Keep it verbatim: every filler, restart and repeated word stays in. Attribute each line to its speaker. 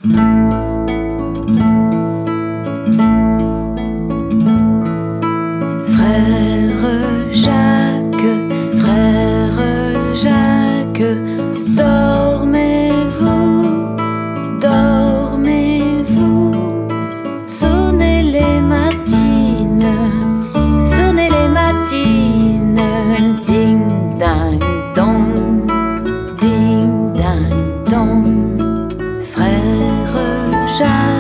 Speaker 1: Frère Jacques, frère Jacques, dormez-vous, dormez-vous, sonnez les matines, sonnez les matines, ding ding dong, ding ding dong, frère Jacques.